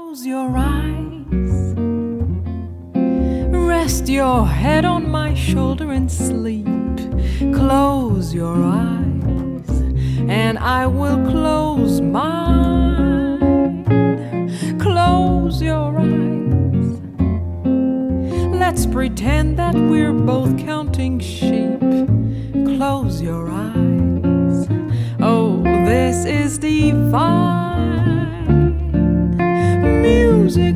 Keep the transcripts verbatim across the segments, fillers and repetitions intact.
Close your eyes, rest your head on my shoulder and sleep. Close your eyes, and I will close mine. Close your eyes, let's pretend that we're both counting sheep. Close your eyes, oh, this is divine. Music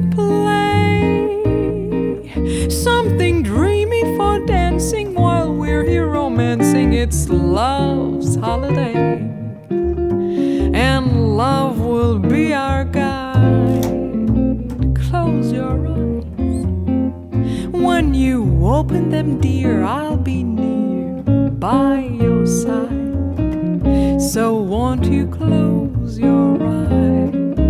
play, something dreamy for dancing while we're here romancing. It's love's holiday, and love will be our guide. Close your eyes, when you open them, dear, I'll be near by your side. So won't you close your eyes?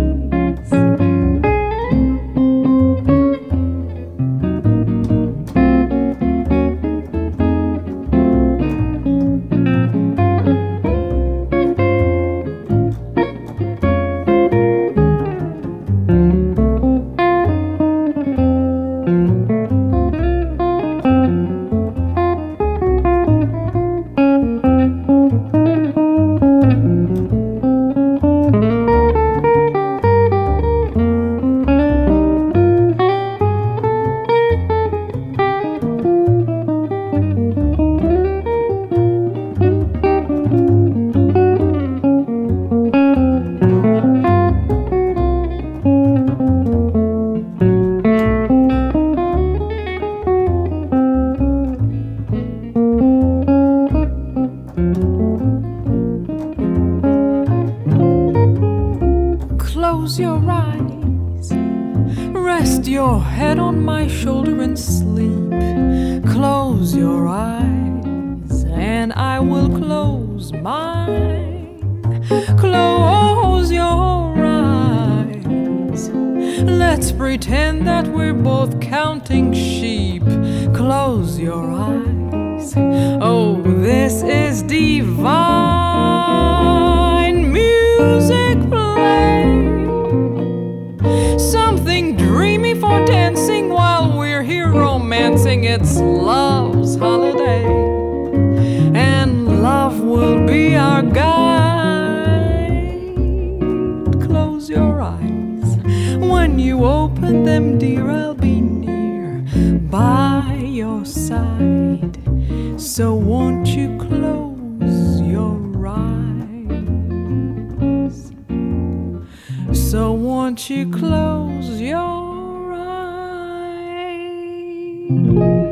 Close your eyes, rest your head on my shoulder and sleep. Close your eyes, and I will close mine. Close your eyes, let's pretend that we're both counting sheep. Close your eyes, oh, this is divine. Music play, something dreamy for dancing while we're here romancing. It's love's holiday, and love will be our guide. Close your eyes, when you open them, dear, I'll be near by your side. So won't you close your eyes? So won't you close your eyes?